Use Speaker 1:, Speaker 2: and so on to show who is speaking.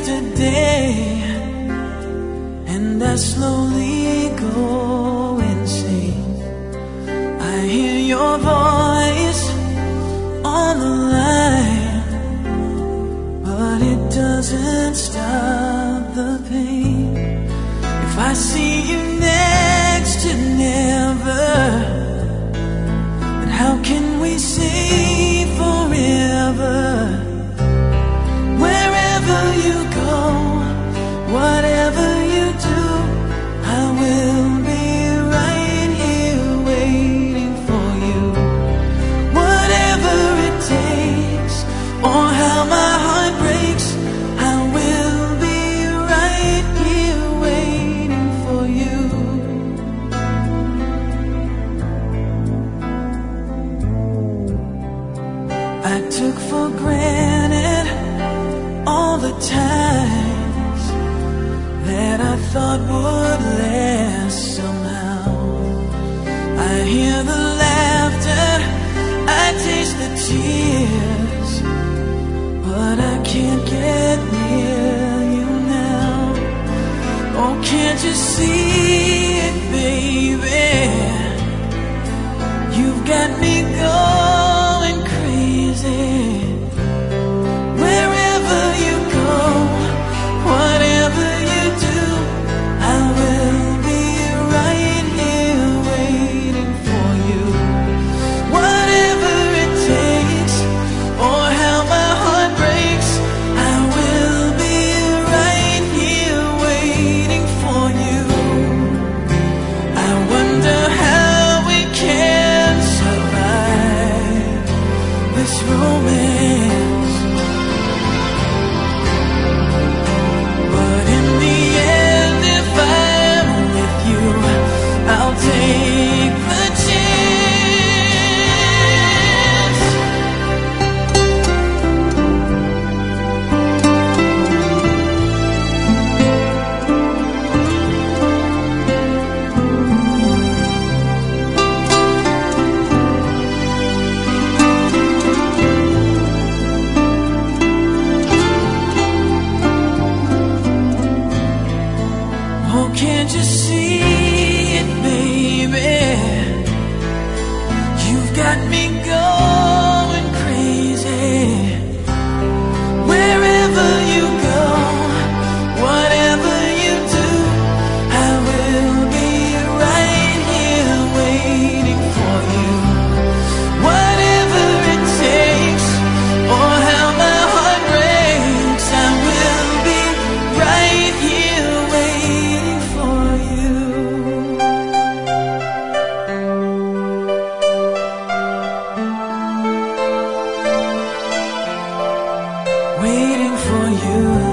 Speaker 1: yesterday, and I slowly go insane. I hear your voice on the line, but it doesn't stop the pain. If I see you next to never, then how can we say forever? Wherever you go, whatever you do, I will be right here waiting for you. Whatever it takes, or how my heart breaks, I will be right here waiting for you. I took for granted all the times that I thought would last somehow. I hear the laughter, I taste the tears, but I can't get near you now. Oh, can't you see it, baby? You've got me going crazy. Wherever you go, whatever you do, I will be right here waiting for you. Whatever it takes, or how my heart breaks, I will be right here waiting for you. I wonder how we can survive this romance. But in the end, if I'm with you, I'll take the chance. Oh, can't you see it, baby? You've got me going crazy. Wherever you go, whatever you do, I will be right here waiting for you. Whatever it takes, or how my heart breaks, I will be right here waiting for you. Waiting for you.